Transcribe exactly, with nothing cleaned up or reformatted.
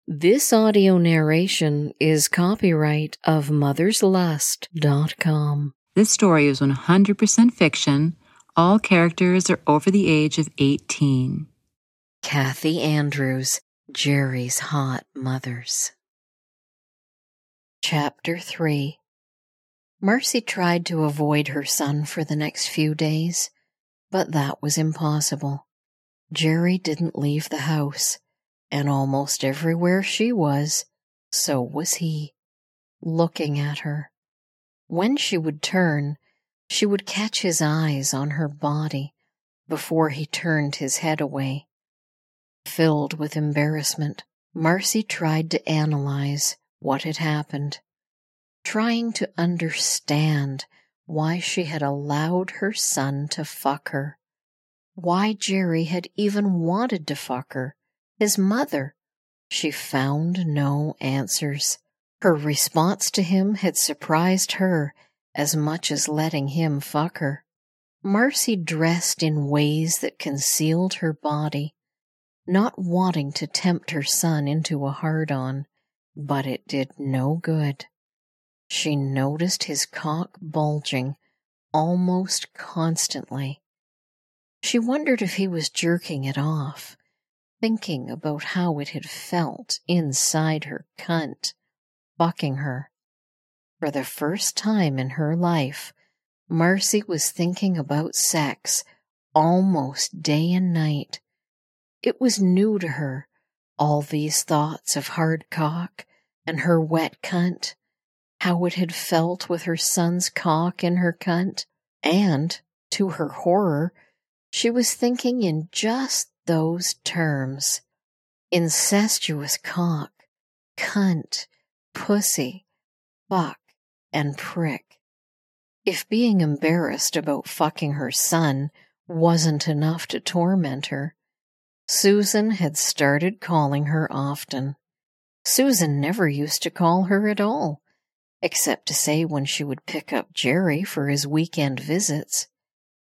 This audio narration is copyright of mothers lust dot com. This story is one hundred percent fiction. All characters are over the age of eighteen. Kathy Andrews, Jerry's Hot Mothers. Chapter three. Marcy tried to avoid her son for the next few days, but that was impossible. Jerry didn't leave the house, and almost everywhere she was, so was he, looking at her. When she would turn, she would catch his eyes on her body before he turned his head away. Filled with embarrassment, Marcy tried to analyze what had happened, trying to understand why she had allowed her son to fuck her, why Jerry had even wanted to fuck her, his mother. She found no answers. Her response to him had surprised her as much as letting him fuck her. Marcy dressed in ways that concealed her body, not wanting to tempt her son into a hard-on, but it did no good. She noticed his cock bulging almost constantly. She wondered if he was jerking it off, thinking about how it had felt inside her cunt, fucking her. For the first time in her life, Marcy was thinking about sex almost day and night. It was new to her, all these thoughts of hard cock and her wet cunt, how it had felt with her son's cock in her cunt, and, to her horror, she was thinking in just those terms. Incestuous cock, cunt, pussy, fuck, and prick. If being embarrassed about fucking her son wasn't enough to torment her, Susan had started calling her often. Susan never used to call her at all, except to say when she would pick up Jerry for his weekend visits.